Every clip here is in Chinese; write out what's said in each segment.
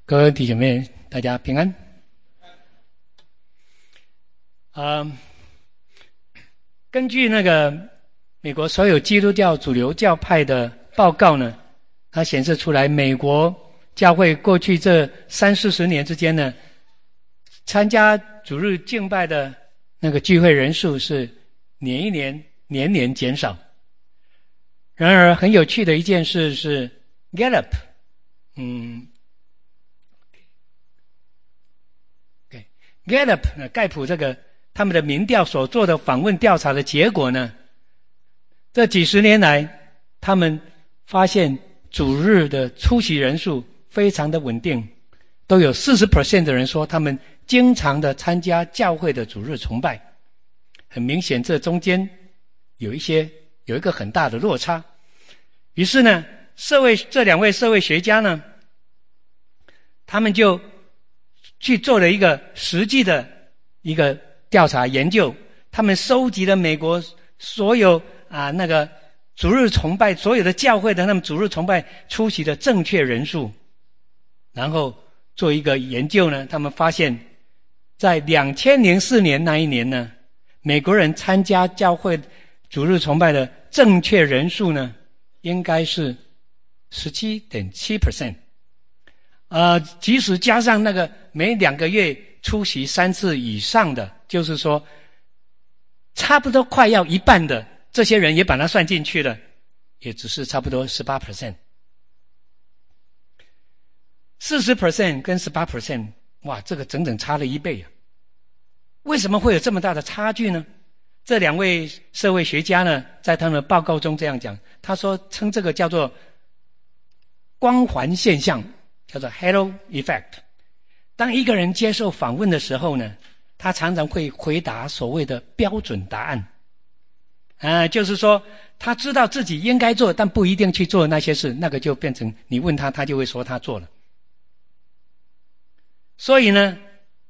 各位弟兄妹，大家平安。根据那个美国所有基督教主流教派的报告呢，它显示出来，美国教会过去这30-40年之间呢，参加主日敬拜的那个聚会人数是年年减少。然而很有趣的一件事是 Gallup， Gallup 盖普这个他们的民调所做的访问调查的结果呢，这几十年来他们发现主日的出席人数非常的稳定，都有 40% 的人说他们经常的参加教会的主日崇拜。很明显这中间有一个很大的落差。于是呢，这两位社会学家呢，他们就去做了一个实际的一个调查研究，他们收集了美国所有那个主日崇拜，所有的教会的他们主日崇拜出席的正确人数，然后做一个研究呢，他们发现在2004年那一年呢，美国人参加教会主日崇拜的正确人数呢，应该是 17.7%。即使加上那个每2个月出席3次以上的，就是说差不多快要一半的这些人也把它算进去了，也只是差不多 18%。 40% 跟 18%， 哇，这个整整差了1倍啊！为什么会有这么大的差距呢？这两位社会学家呢，在他们的报告中这样讲，他说称这个叫做光环现象，叫做 Halo Effect。 当一个人接受访问的时候呢，他常常会回答所谓的标准答案，就是说他知道自己应该做但不一定去做那些事，那个就变成你问他，他就会说他做了。所以呢，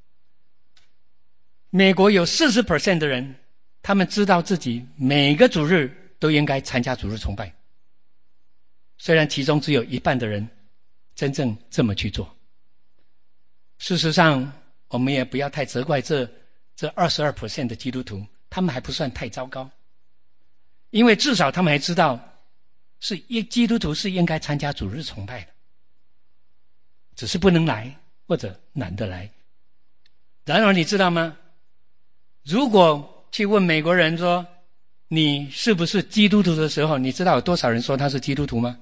美国有 40% 的人，他们知道自己每个主日都应该参加主日崇拜，虽然其中只有一半的人真正这么去做。事实上我们也不要太责怪这 22% 的基督徒，他们还不算太糟糕，因为至少他们还知道基督徒是应该参加主日崇拜的，只是不能来或者懒得来。然而你知道吗，如果去问美国人说你是不是基督徒的时候，你知道有多少人说他是基督徒吗？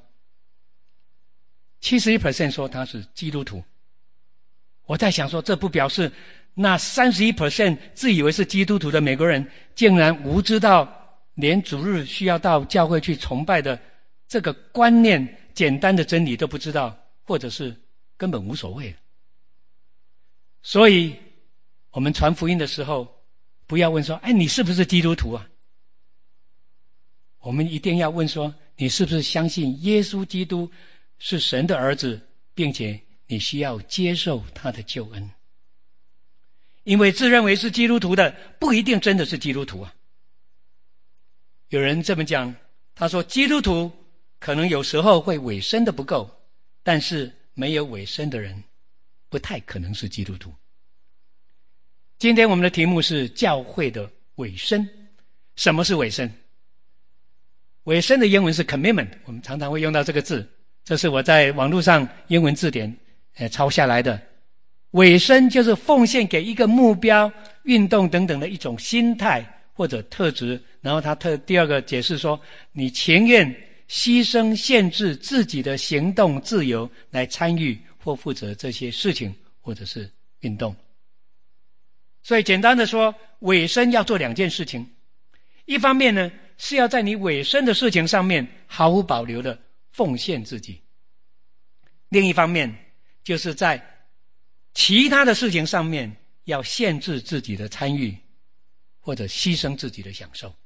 71% 说他是基督徒。我在想说，这不表示那 31% 自以为是基督徒的美国人竟然无知到连主日需要到教会去崇拜的这个观念简单的真理都不知道，或者是根本无所谓。所以我们传福音的时候不要问说你是不是基督徒啊？我们一定要问说，你是不是相信耶稣基督是神的儿子，并且你需要接受他的救恩。因为自认为是基督徒的不一定真的是基督徒啊。有人这么讲，他说基督徒可能有时候会委身的不够，但是没有委身的人不太可能是基督徒。今天我们的题目是教会的委身。什么是委身？委身的英文是 commitment， 我们常常会用到这个字，这是我在网络上英文字典抄下来的。委身就是奉献给一个目标、运动等等的一种心态或者特质。然后他第二个解释说，你情愿牺牲限制自己的行动自由来参与或负责这些事情或者是运动。所以简单的说，委身要做2件事情。一方面呢，是要在你委身的事情上面毫无保留的奉献自己。另一方面，就是在其他的事情上面要限制自己的参与，或者牺牲自己的享受。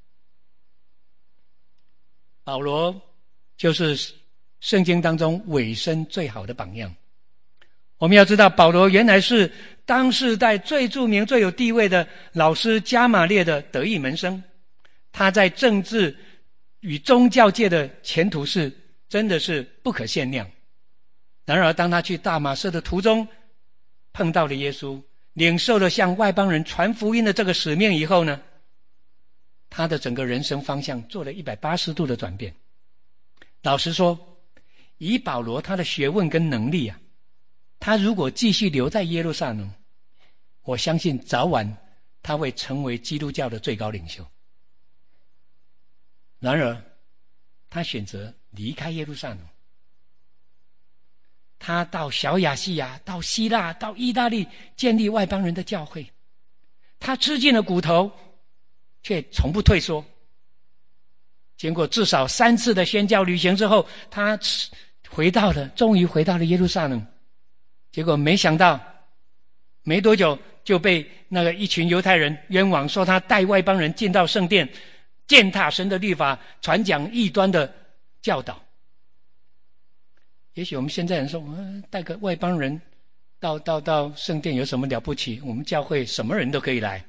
保罗就是圣经当中委身最好的榜样。我们要知道，保罗原来是当世代最著名、最有地位的老师加玛列的得意门生，他在政治与宗教界的前途是真的是不可限量。 然而当他去大马色的途中碰到了耶稣，领受了向外邦人传福音的这个使命以后呢，他的整个人生方向做了180度的转变。老实说，以保罗他的学问跟能力啊，他如果继续留在耶路撒冷，我相信早晚他会成为基督教的最高领袖。然而他选择离开耶路撒冷，他到小亚细亚，到希腊，到意大利建立外邦人的教会。他吃尽了苦头，却从不退缩。经过至少3次的宣教旅行之后，他终于回到了耶路撒冷。结果没想到没多久就被那个一群犹太人冤枉，说他带外邦人进到圣殿，践踏神的律法，传讲异端的教导。也许我们现在人说，带个外邦人到圣殿有什么了不起？我们教会什么人都可以来。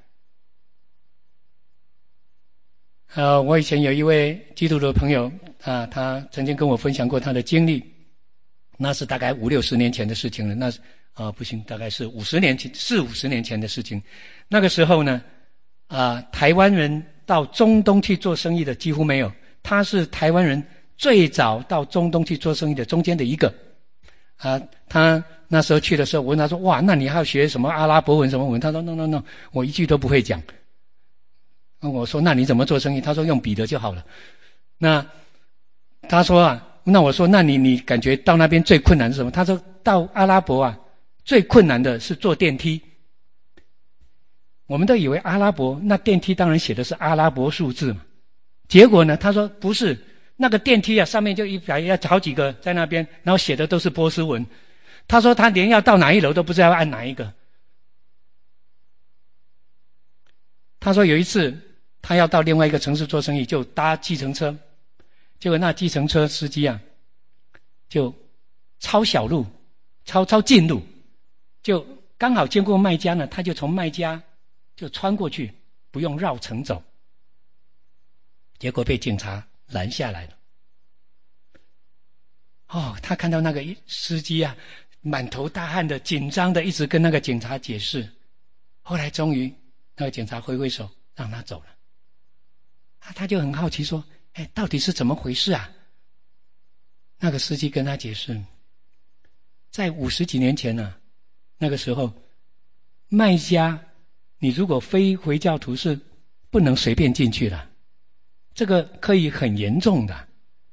我以前有一位基督徒的朋友啊，他曾经跟我分享过他的经历，那是大概50-60年前的事情了。那不行，大概是50年前的事情。那个时候呢，台湾人到中东去做生意的几乎没有，他是台湾人最早到中东去做生意的中间的一个。他那时候去的时候，我问他说：“哇，那你还要学什么阿拉伯文什么文？”他说 ：“No， 我一句都不会讲。”我说：“那你怎么做生意？”他说：“用笔的就好了。”那他说那我说：“那你感觉到那边最困难是什么？”他说：“到阿拉伯最困难的是坐电梯。”我们都以为阿拉伯那电梯当然写的是阿拉伯数字嘛，结果呢，他说不是，那个电梯上面就要好几个在那边，然后写的都是波斯文。他说他连要到哪一楼都不知道要按哪一个。他说有一次他要到另外一个城市做生意，就搭计程车，结果那计程车司机就抄小路，抄近路，就刚好经过麦加呢，他就从麦加就穿过去，不用绕城走，结果被警察拦下来了。他看到那个司机满头大汗的，紧张的，一直跟那个警察解释。后来终于那个警察挥挥手让他走了。他就很好奇说：“到底是怎么回事啊？”那个司机跟他解释，在50几年前呢，那个时候麦加你如果非回教徒是不能随便进去的，这个可以很严重的。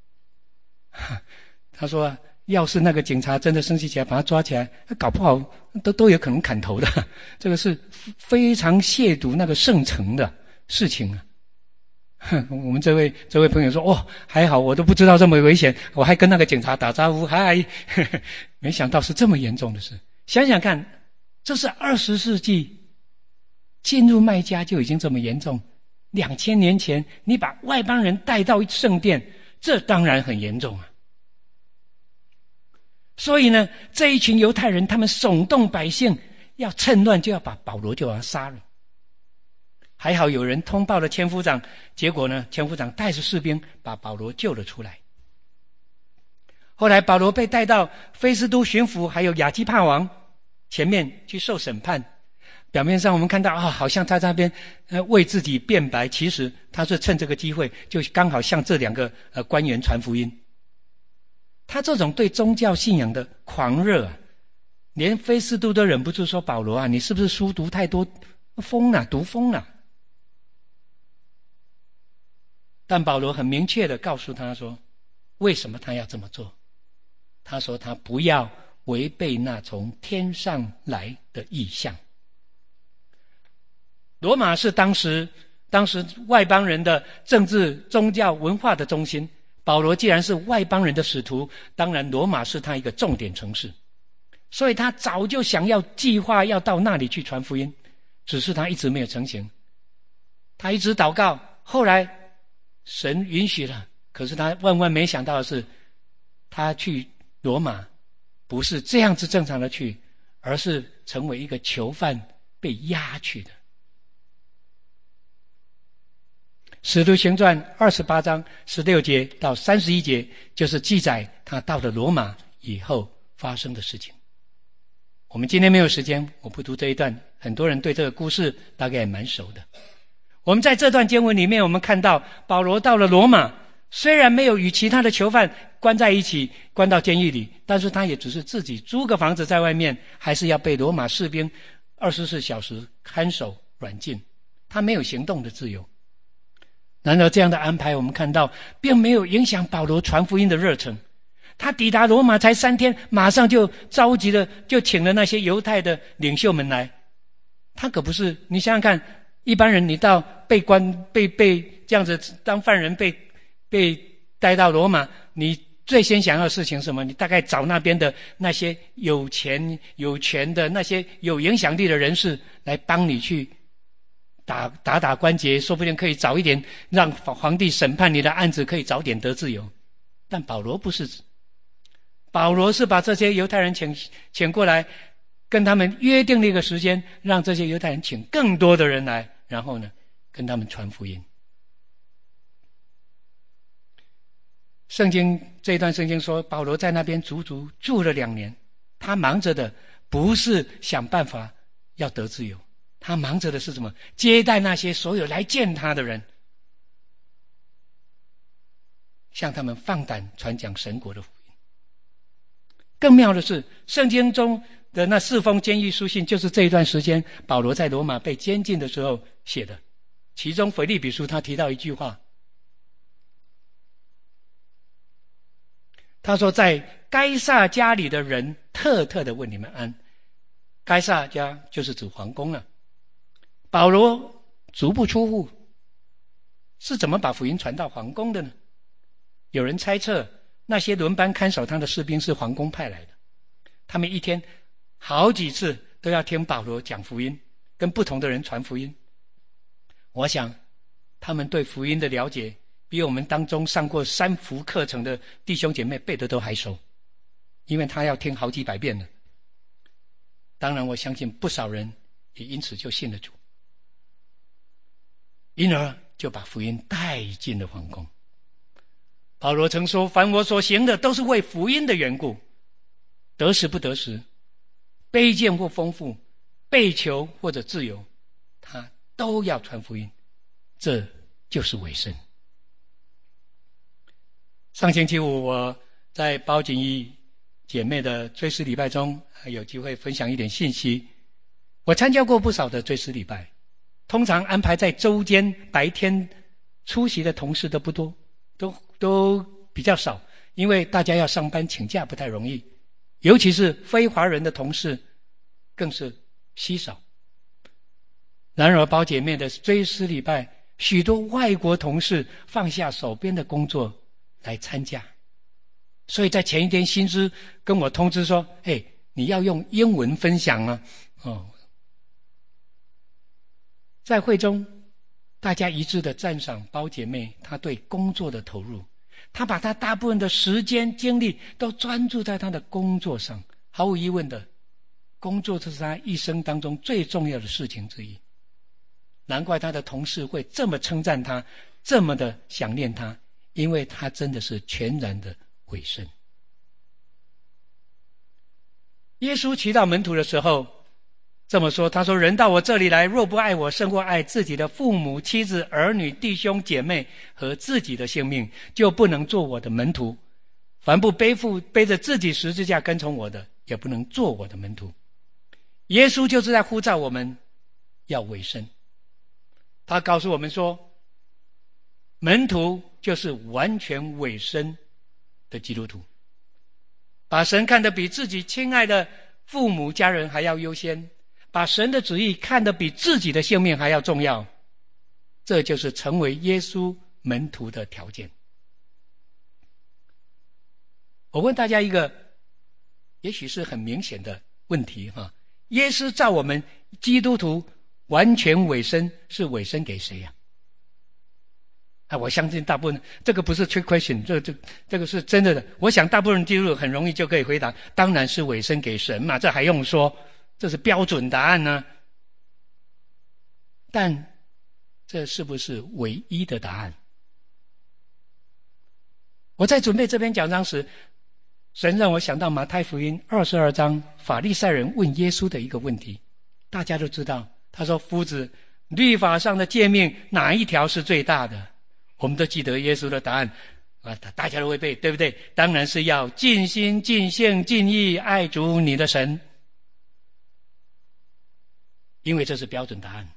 他说要是那个警察真的生气起来把他抓起来，搞不好都有可能砍头的，这个是非常亵渎那个圣城的事情啊。我们这位朋友说：“还好我都不知道这么危险，我还跟那个警察打招呼，嗨。”没想到是这么严重的事。想想看，这是20世纪进入麦加就已经这么严重，2000年前你把外邦人带到圣殿，这当然很严重啊。所以呢，这一群犹太人他们耸动百姓，要趁乱就要把保罗就把他杀了。还好有人通报了千夫长，结果呢，千夫长带着士兵把保罗救了出来。后来保罗被带到菲斯都巡抚还有亚基帕王前面去受审判。表面上我们看到好像他在那边为自己辩白，其实他是趁这个机会就刚好向这2个官员传福音。他这种对宗教信仰的狂热连菲斯都都忍不住说：“保罗你是不是书读太多，疯了，读疯了？”但保罗很明确地告诉他说，为什么他要这么做。他说他不要违背那从天上来的异象。罗马是当时外邦人的政治、宗教、文化的中心。保罗既然是外邦人的使徒，当然罗马是他一个重点城市，所以他早就想要计划要到那里去传福音，只是他一直没有成行。他一直祷告，后来神允许了，可是他万万没想到的是，他去罗马不是这样子正常的去，而是成为一个囚犯被押去的。使徒行传28章16节到31节就是记载他到了罗马以后发生的事情。我们今天没有时间，我不读这一段，很多人对这个故事大概也蛮熟的。我们在这段经文里面，我们看到保罗到了罗马，虽然没有与其他的囚犯关在一起，关到监狱里，但是他也只是自己租个房子在外面，还是要被罗马士兵24小时看守软禁，他没有行动的自由。然而这样的安排，我们看到并没有影响保罗传福音的热忱。他抵达罗马才3天，马上就召集了，就请了那些犹太的领袖们来。他可不是，你想想看，一般人你到被这样子当犯人被带到罗马，你最先想要的事情是什么？你大概找那边的那些有钱有权的那些有影响力的人士来帮你去打关节，说不定可以早一点让皇帝审判你的案子，可以早点得自由。但保罗不是，保罗是把这些犹太人请过来，跟他们约定了一个时间，让这些犹太人请更多的人来，然后呢跟他们传福音。这一段圣经说，保罗在那边足足住了2年，他忙着的不是想办法要得自由，他忙着的是什么？接待那些所有来见他的人，向他们放胆传讲神国的福音。更妙的是，圣经中的那4封监狱书信，就是这一段时间保罗在罗马被监禁的时候写的。其中腓立比书他提到一句话，他说，在该撒家里的人特的问你们安。该撒家就是指皇宫了。保罗足不出户，是怎么把福音传到皇宫的呢？有人猜测那些轮班看守他的士兵是皇宫派来的，他们一天好几次都要听保罗讲福音，跟不同的人传福音。我想他们对福音的了解比我们当中上过3福课程的弟兄姐妹背的都还熟，因为他要听好几百遍了。当然我相信不少人也因此就信了主，因而就把福音带进了皇宫。保罗曾说，凡我所行的都是为福音的缘故，得时不得时，卑贱或丰富，被囚或者自由，他都要传福音，这就是委身。上星期五我在包锦衣姐妹的追思礼拜中还有机会分享一点信息。我参加过不少的追思礼拜，通常安排在周间白天出席的同事都不多，都比较少，因为大家要上班请假不太容易，尤其是非华人的同事更是稀少。然而包姐妹的追思礼拜，许多外国同事放下手边的工作来参加，所以在前一天新知跟我通知说，嘿，你要用英文分享啊。在会中大家一致的赞赏包姐妹她对工作的投入，她把她大部分的时间精力都专注在她的工作上，毫无疑问的，工作这是她一生当中最重要的事情之一。难怪她的同事会这么称赞她，这么的想念她，因为她真的是全然的委身。耶稣祈祷门徒的时候这么说，他说，人到我这里来，若不爱我胜过爱自己的父母、妻子、儿女、弟兄姐妹和自己的性命，就不能做我的门徒。凡不背着自己十字架跟从我的，也不能做我的门徒。耶稣就是在呼召我们要委身。他告诉我们说，门徒就是完全委身的基督徒，把神看得比自己亲爱的父母家人还要优先，把神的旨意看得比自己的性命还要重要，这就是成为耶稣门徒的条件。我问大家一个也许是很明显的问题，耶稣照我们基督徒完全委身，是委身给谁呀？我相信大部分，这个不是 trick question， 这个是真的。我想大部分基督徒很容易就可以回答，当然是委身给神嘛，这还用说，这是标准答案呢。但这是不是唯一的答案？我在准备这篇讲章时， 神让我想到马太福音22章法利赛人问耶稣的一个问题。大家都知道，他说：夫子，律法上的诫命哪一条是最大的？我们都记得耶稣的答案大家都会背，对不对？当然是要尽心尽性尽意爱主你的神，因为这是标准答案。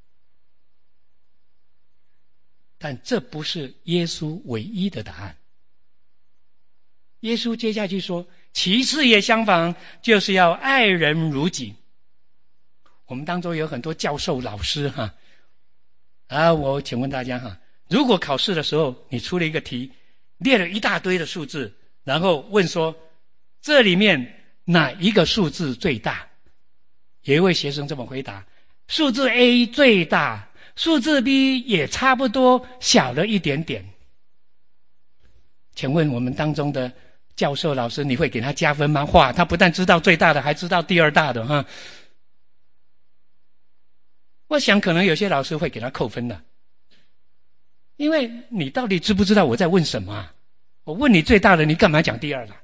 但这不是耶稣唯一的答案。耶稣接下去说，其次也相仿，就是要爱人如己。我们当中有很多教授老师我请问大家如果考试的时候你出了一个题，列了一大堆的数字，然后问说这里面哪一个数字最大？有一位学生这么回答：数字 A 最大，数字 B 也差不多小了一点点。请问我们当中的教授老师，你会给他加分吗？哇，他不但知道最大的，还知道第二大的我想可能有些老师会给他扣分的，因为你到底知不知道我在问什么我问你最大的，你干嘛讲第二的？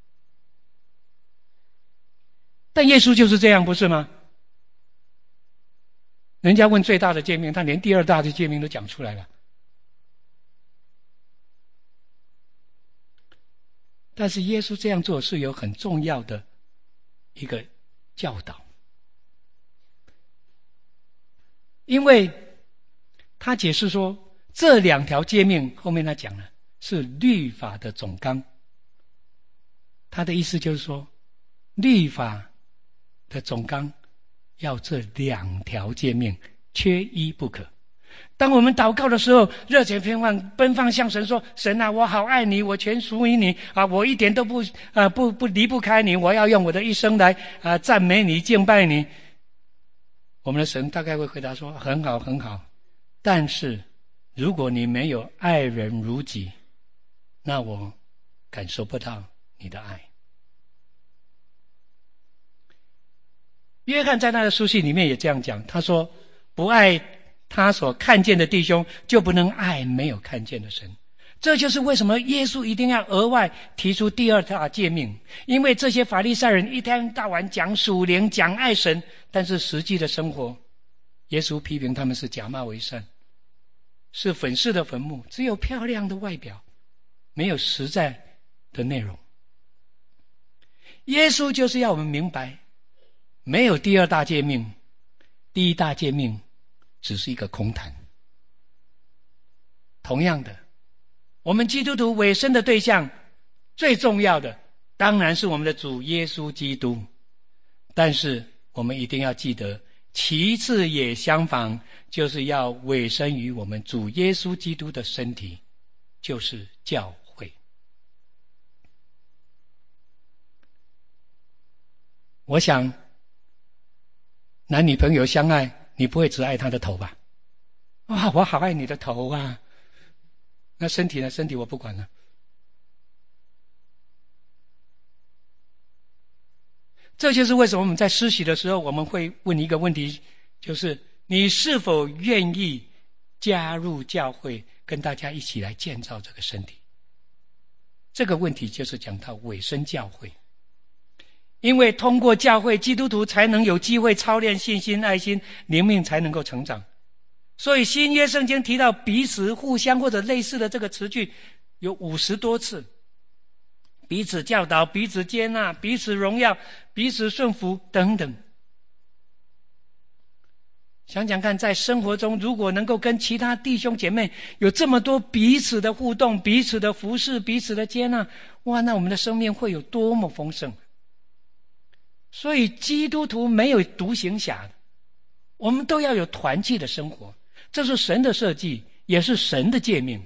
但耶稣就是这样，不是吗？人家问最大的诫命，他连第二大的诫命都讲出来了。但是耶稣这样做是有很重要的一个教导，因为他解释说这两条诫命后面他讲了是律法的总纲。他的意思就是说，律法的总纲要这两条诫命，缺一不可。当我们祷告的时候，热情奔放向神说：神啊，我好爱你，我全属于你我一点都不离不开你，我要用我的一生来赞美你，敬拜你。我们的神大概会回答说：很好很好，但是如果你没有爱人如己，那我感受不到你的爱。约翰在他的书信里面也这样讲，他说：不爱他所看见的弟兄，就不能爱没有看见的神。这就是为什么耶稣一定要额外提出第二大诫命，因为这些法利赛人一天到晚讲属灵，讲爱神，但是实际的生活，耶稣批评他们是假冒为善，是粉饰的坟墓，只有漂亮的外表，没有实在的内容。耶稣就是要我们明白，没有第二大诫命，第一大诫命只是一个空谈。同样的，我们基督徒委身的对象，最重要的当然是我们的主耶稣基督，但是我们一定要记得，其次也相仿，就是要委身于我们主耶稣基督的身体，就是教会。我想男女朋友相爱，你不会只爱他的头吧？我好爱你的头啊！那身体呢？身体我不管了。这就是为什么我们在施洗的时候，我们会问一个问题，就是你是否愿意加入教会，跟大家一起来建造这个身体？这个问题就是讲到委身教会。因为通过教会，基督徒才能有机会操练信心、爱心，灵命才能够成长。所以新约圣经提到彼此互相或者类似的这个词句有50多次，彼此教导，彼此接纳，彼此荣耀，彼此顺服等等。想想看，在生活中如果能够跟其他弟兄姐妹有这么多彼此的互动，彼此的服侍，彼此的接纳，那我们的生命会有多么丰盛。所以基督徒没有独行侠，我们都要有团契的生活，这是神的设计，也是神的诫命。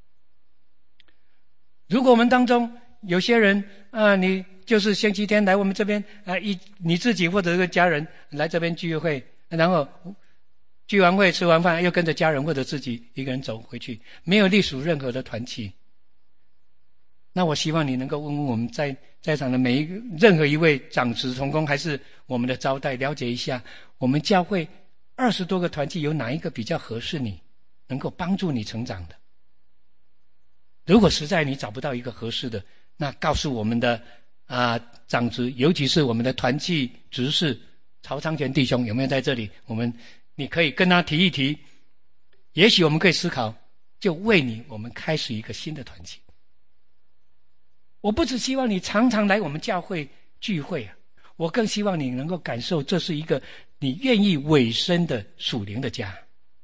如果我们当中有些人你就是星期天来我们这边你自己或者一个家人来这边聚会，然后聚完会吃完饭又跟着家人或者自己一个人走回去，没有隶属任何的团契，那我希望你能够问问我们在场的任何一位长子同工还是我们的招待，了解一下我们教会20多个团契有哪一个比较合适你，能够帮助你成长的。如果实在你找不到一个合适的，那告诉我们的长子，尤其是我们的团契执事曹昌全弟兄，有没有在这里？你可以跟他提一提，也许我们可以思考，就为我们开始一个新的团契。我不只希望你常常来我们教会聚会我更希望你能够感受这是一个你愿意委身的属灵的家。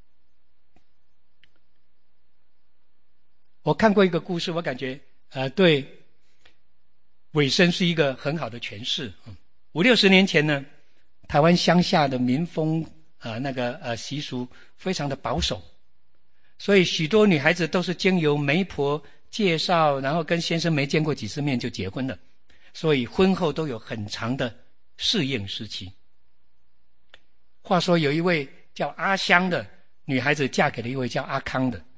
我看过一个故事，我感觉对委身是一个很好的诠释。50-60年前呢，台湾乡下的民风习俗非常的保守，所以许多女孩子都是经由媒婆介绍，然后跟先生没见过几次面就结婚了，所以婚后都有很长的适应时期。话说有一位叫阿香的女孩子嫁给了一位叫阿康的，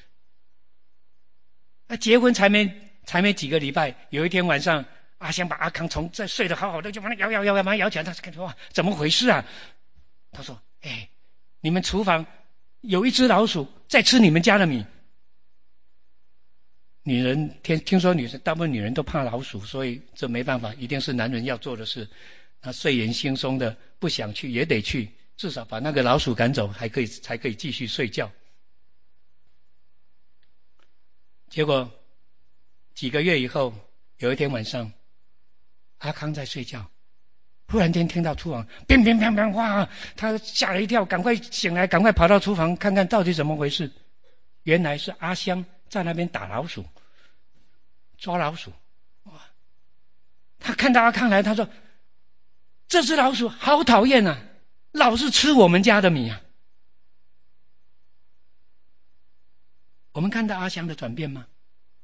结婚才没几个礼拜，有一天晚上，阿香把阿康在睡得好好的，就把他摇起来，他说哇，怎么回事啊？他说你们厨房有一只老鼠在吃你们家的米。女人听说大部分女人都怕老鼠，所以这没办法，一定是男人要做的事。那睡眼惺忪的不想去也得去，至少把那个老鼠赶走，才可以继续睡觉。结果几个月以后，有一天晚上，阿康在睡觉，忽然间听到厨房乒乒乓乓，哇！他吓了一跳，赶快醒来，赶快跑到厨房看看到底怎么回事。原来是阿香在那边打老鼠，抓老鼠。哇！他看到阿康来，他说：“这只老鼠好讨厌啊，老是吃我们家的米啊。”我们看到阿香的转变吗？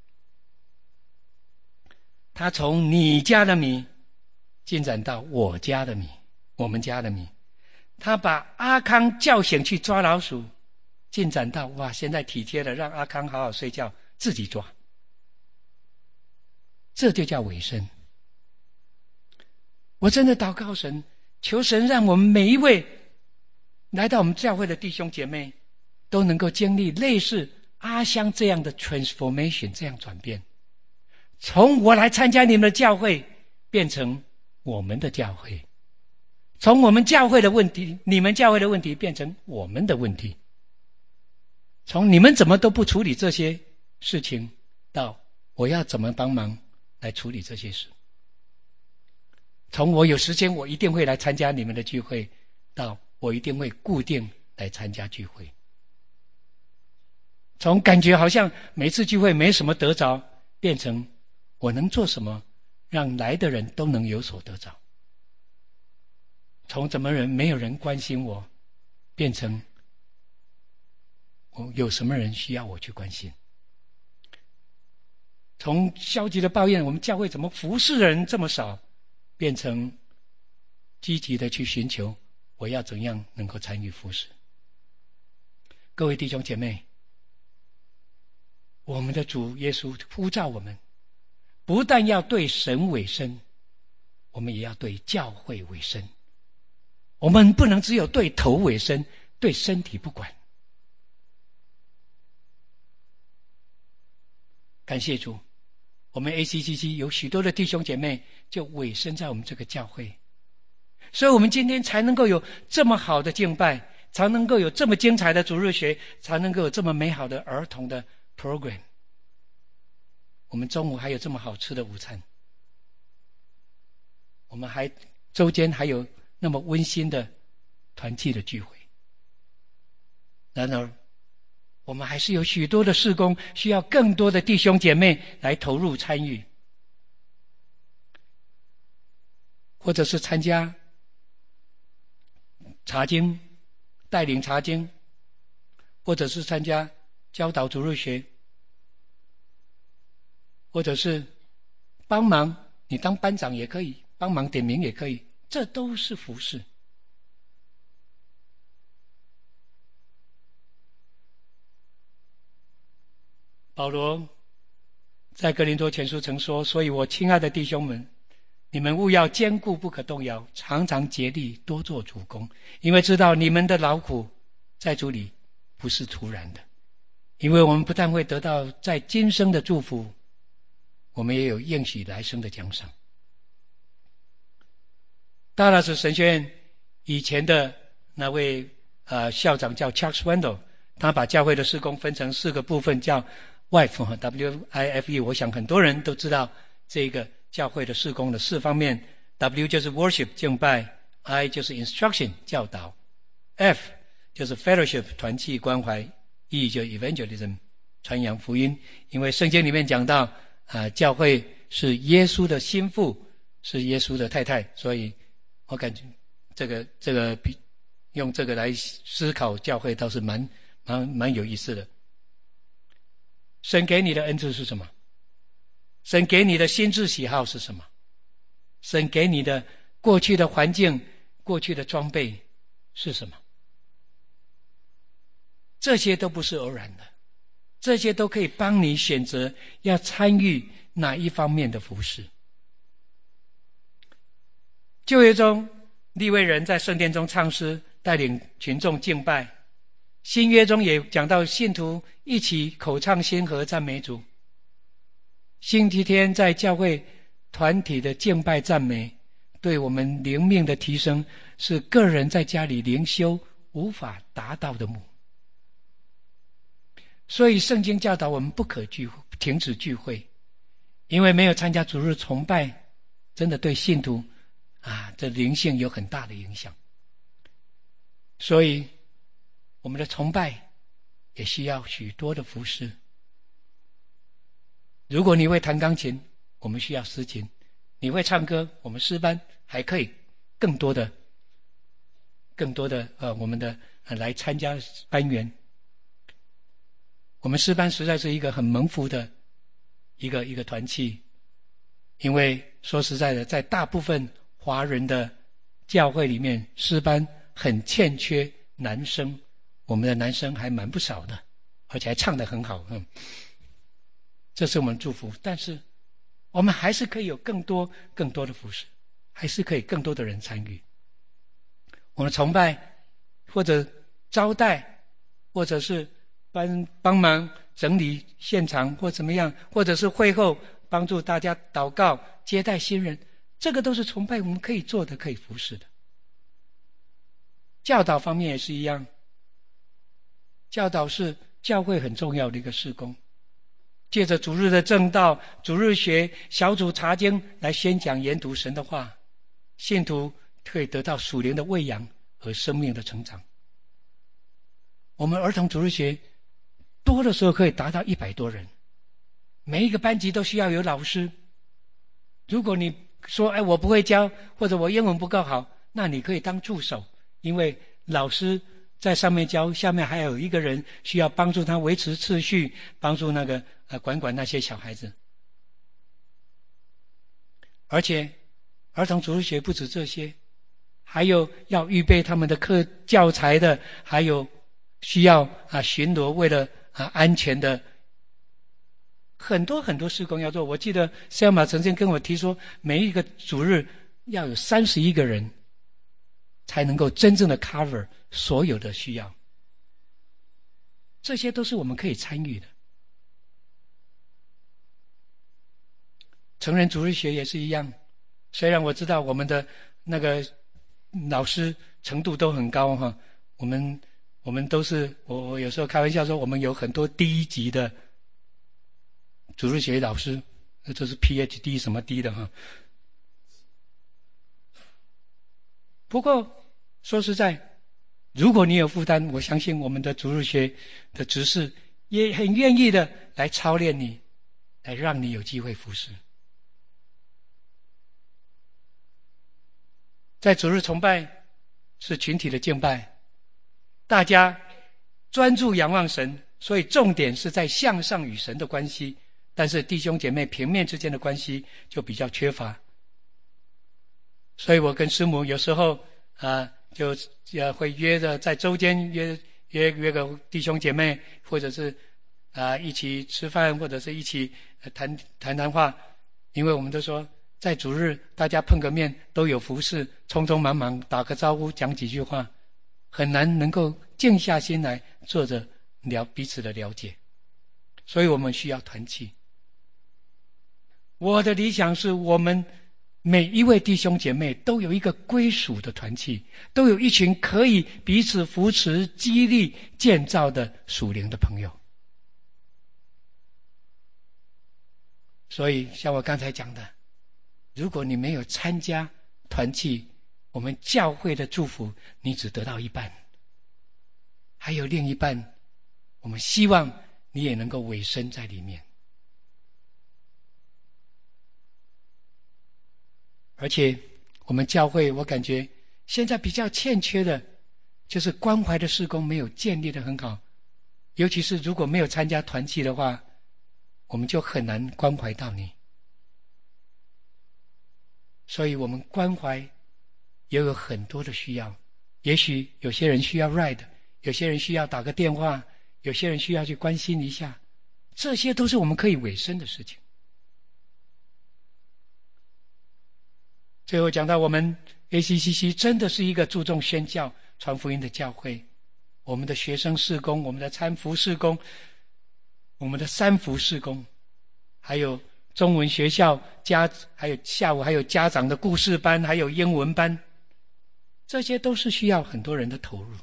他从你家的米进展到我家的米，我们家的米。他把阿康叫醒去抓老鼠，进展到哇，现在体贴的让阿康好好睡觉，自己抓。这就叫委身。我真的祷告神，求神让我们每一位来到我们教会的弟兄姐妹都能够经历类似阿香这样的 transformation， 这样转变，从我来参加你们的教会变成我们的教会，从我们教会的问题，你们教会的问题变成我们的问题，从你们怎么都不处理这些事情到我要怎么帮忙来处理这些事，从我有时间我一定会来参加你们的聚会到我一定会固定来参加聚会，从感觉好像每次聚会没什么得着，变成我能做什么让来的人都能有所得着，从怎么没有人关心我变成有什么人需要我去关心，从消极的抱怨我们教会怎么服侍的人这么少，变成积极的去寻求我要怎样能够参与服侍。各位弟兄姐妹，我们的主耶稣呼召我们，不但要对神委身，我们也要对教会委身。我们不能只有对头委身，对身体不管。感谢主，我们 ACCC 有许多的弟兄姐妹就委身在我们这个教会，所以我们今天才能够有这么好的敬拜，才能够有这么精彩的主日学，才能够有这么美好的儿童的 program， 我们中午还有这么好吃的午餐，我们还周间还有那么温馨的团契的聚会。然而我们还是有许多的事工需要更多的弟兄姐妹来投入参与，或者是参加查经，带领查经，或者是参加教导主日学，或者是帮忙，你当班长也可以，帮忙点名也可以，这都是服事。保罗在哥林多前书曾说，所以我亲爱的弟兄们，你们务要坚固不可动摇，常常竭力多做主工，因为知道你们的劳苦在主里不是突然的。因为我们不但会得到在今生的祝福，我们也有应许来生的奖赏。 达拉斯神学院以前的那位校长叫 Chuck Swindoll， 他把教会的事工分成4个部分，叫 WIFE W-I-F-E， 我想很多人都知道这个教会的事工的4方面。 W 就是 worship 敬拜， I 就是 instruction 教导， F 就是 fellowship 团契关怀， E 就 evangelism 传扬福音。因为圣经里面讲到教会是耶稣的心腹，是耶稣的太太，所以我感觉这个比用这个来思考教会倒是蛮有意思的。神给你的恩赐是什么？神给你的心智喜好是什么？神给你的过去的环境、过去的装备是什么？这些都不是偶然的，这些都可以帮你选择要参与哪一方面的服事。旧约中利未人在圣殿中唱诗，带领群众敬拜。新约中也讲到信徒一起口唱心和赞美主。星期天在教会团体的敬拜赞美，对我们灵命的提升是个人在家里灵修无法达到的目。所以圣经教导我们不可停止聚会，因为没有参加主日崇拜，真的对信徒这灵性有很大的影响。所以我们的崇拜也需要许多的服事。如果你会弹钢琴，我们需要诗琴；你会唱歌，我们诗班还可以更多的我们的来参加班员。我们诗班实在是一个很蒙福的一个团契，因为说实在的，在大部分华人的教会里面，诗班很欠缺男生，我们的男生还蛮不少的，而且还唱得很好。这是我们祝福，但是我们还是可以有更多的服事，还是可以更多的人参与。我们崇拜或者招待，或者是帮忙整理现场或怎么样，或者是会后帮助大家祷告接待新人，这个都是崇拜我们可以做的，可以服事的。教导方面也是一样，教导是教会很重要的一个事工，借着主日的正道、主日学、小组查经来宣讲研读神的话，信徒可以得到属灵的喂养和生命的成长。我们儿童主日学多的时候可以达到100多人，每一个班级都需要有老师。如果你说我不会教，或者我英文不够好，那你可以当助手，因为老师在上面教，下面还有一个人需要帮助他维持秩序，帮助管那些小孩子。而且儿童主日学不止这些，还有要预备他们的课教材的，还有需要巡逻，为了安全的很多事工要做。我记得Selma曾经跟我提说，每一个主日要有31个人才能够真正的 cover 所有的需要，这些都是我们可以参与的。成人主日学也是一样，虽然我知道我们的那个老师程度都很高我们都是我有时候开玩笑说，我们有很多第一级的主日学老师，这是 PhD 什么 D 的不过说实在，如果你有负担，我相信我们的主日学的执事也很愿意的来操练你，来让你有机会服侍。在主日崇拜是群体的敬拜，大家专注仰望神，所以重点是在向上与神的关系，但是弟兄姐妹平面之间的关系就比较缺乏。所以我跟师母有时候就会约着在周间约个弟兄姐妹，或者是一起吃饭，或者是一起谈话，因为我们都说在主日大家碰个面都有服事，匆匆忙忙打个招呼讲几句话，很难能够静下心来坐着彼此的了解，所以我们需要团契。我的理想是我们每一位弟兄姐妹都有一个归属的团契，都有一群可以彼此扶持、激励、建造的属灵的朋友。所以像我刚才讲的，如果你没有参加团契，我们教会的祝福你只得到一半，还有另一半我们希望你也能够委身在里面。而且我们教会我感觉现在比较欠缺的就是关怀的事工没有建立得很好，尤其是如果没有参加团契的话，我们就很难关怀到你。所以我们关怀也有很多的需要，也许有些人需要 ride， 有些人需要打个电话，有些人需要去关心一下，这些都是我们可以委身的事情。最后讲到我们 ACCC 真的是一个注重宣教传福音的教会，我们的学生事工，我们的参服事工，我们的三服事工，还有中文学校还有下午还有家长的故事班，还有英文班，这些都是需要很多人的投入。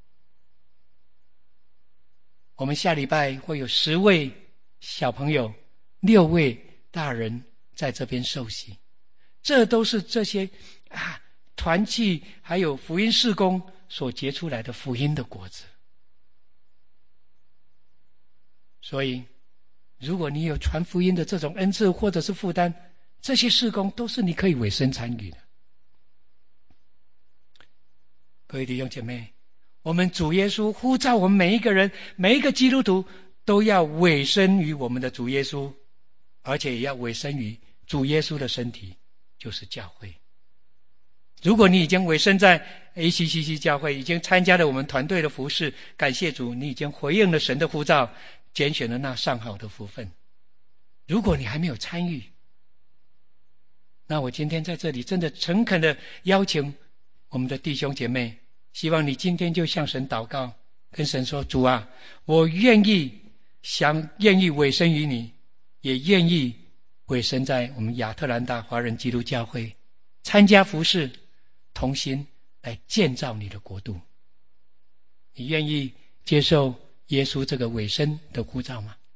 我们下礼拜会有10位小朋友，6位大人在这边受洗，这都是这些团契还有福音事工所结出来的福音的果子。所以如果你有传福音的这种恩赐或者是负担，这些事工都是你可以委身参与的。各位弟兄姐妹，我们主耶稣呼召我们每一个人，每一个基督徒都要委身于我们的主耶稣，而且也要委身于主耶稣的身体，就是教会。如果你已经委身在 ACCC 教会，已经参加了我们团队的服事，感谢主，你已经回应了神的呼召，拣选了那上好的福分。如果你还没有参与，那我今天在这里真的诚恳的邀请我们的弟兄姐妹，希望你今天就向神祷告，跟神说，主啊，我愿意委身于你，也愿意委身在我们亚特兰大华人基督教会，参加服事，同心来建造你的国度。你愿意接受耶稣这个委身的呼召吗？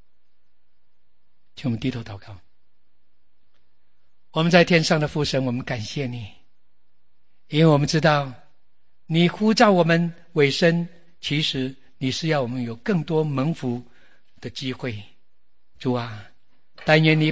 请我们低头祷告。我们在天上的父神，我们感谢你，因为我们知道你呼召我们委身，其实你是要我们有更多蒙福的机会。主啊，但愿你